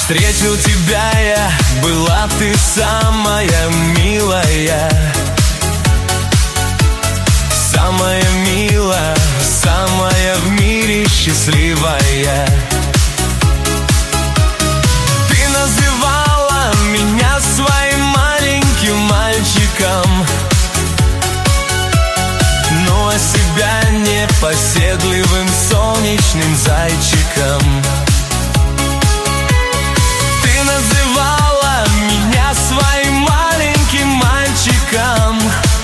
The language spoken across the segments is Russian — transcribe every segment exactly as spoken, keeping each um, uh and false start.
Встретил тебя я, была ты самая милая, самая милая, самая в мире счастливая. Ты называла меня своим маленьким мальчиком, но а себя непоседливым солнечным зайчиком. Называла меня своим маленьким мальчиком,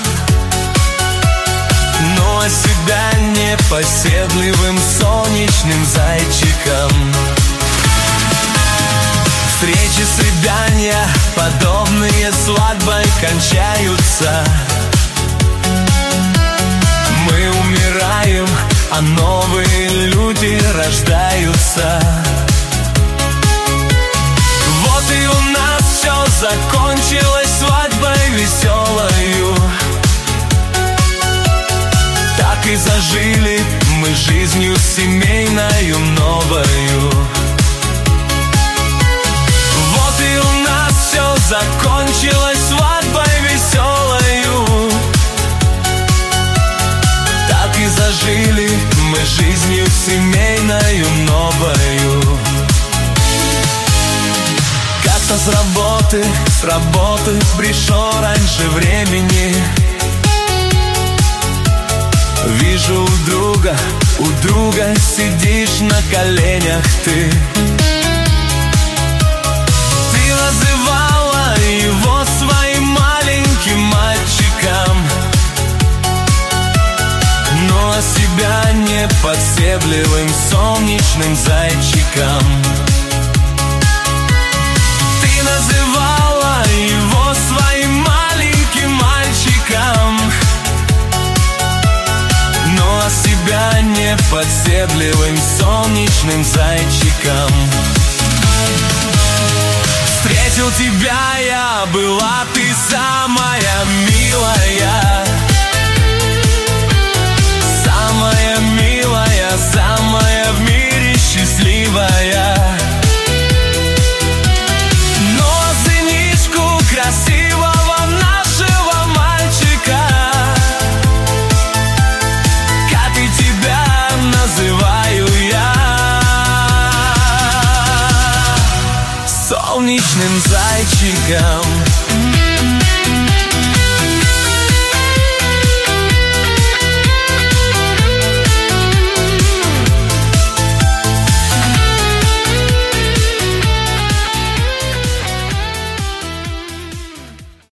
но а себя непоседливым солнечным зайчиком. Встречи, свидания, подобные свадьбой кончаются. Мы умираем, а новые люди рождаются. И у нас все закончилось свадьбой веселою. Так и зажили мы жизнью семейною новою. Вот и у нас все закончилось свадьбой веселою. Так и зажили мы жизнью семейною новою. Как-то с работы, с работы пришел раньше времени. Вижу у друга, у друга сидишь на коленях ты. Ты называла его своим маленьким мальчиком, но а себя непоседливым солнечным зайчиком. Называла его своим маленьким мальчиком, но а себя непоседливым солнечным зайчиком. Встретил тебя я, была ты самая милая, самая милая, самая в мире счастливая. Красивого нашего мальчика, как и тебя называю я, солнечным зайчиком.